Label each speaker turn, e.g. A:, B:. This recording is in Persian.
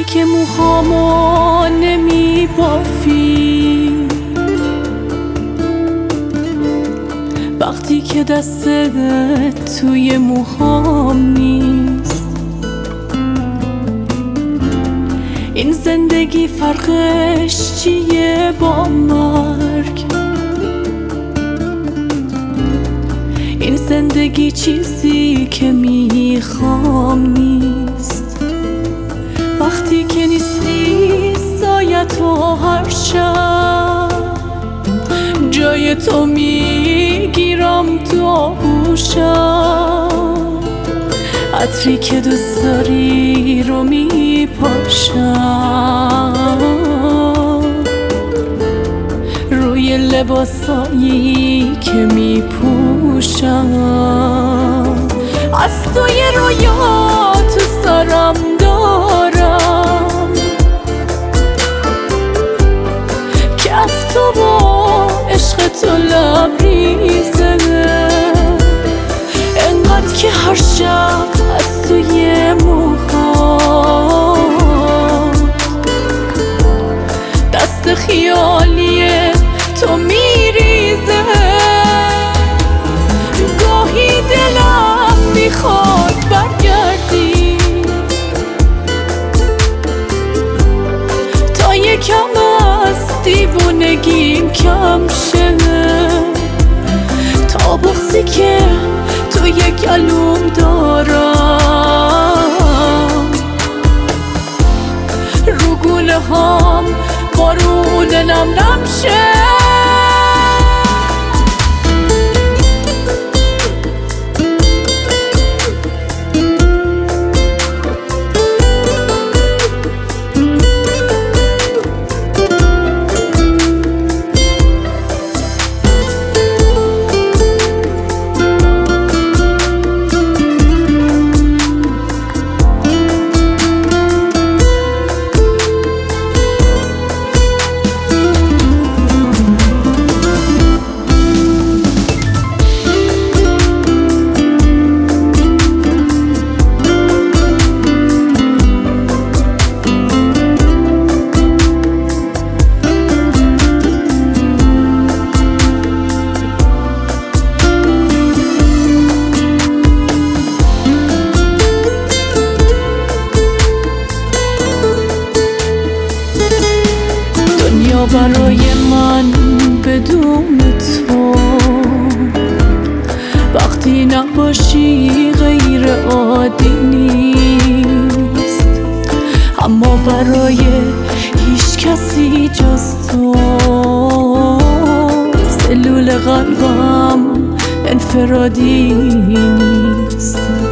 A: که موهامو نمی بافی، وقتی که دستت توی موهام نیست. این زندگی فرقش چیه با مرگ؟ این زندگی چیزی که میخوام نیست. وقتی که نیستی سایتو هر شب جای تو میگیرم تو آغوشم، عطری که دوست داری رو میپاشم روی لباسایی که میپوشم. از تو یه رویا تو سرم دارم که از تو با عشق تو لبریزه، انقدر که هر شب از توی موهام دست خیالی تو میریزه. گاهی دلم میخواد برگردی تا یکم از دیوونگیم کم شه، تا بغضی که تو یک گلوم دارم رو گونه هام بارون نم نم شه. دنیا برای من بدون تو وقتی نباشی غیر عادی نیست، اما برای هیچ کسی جز تو سلول قلبم انفرادی نیست.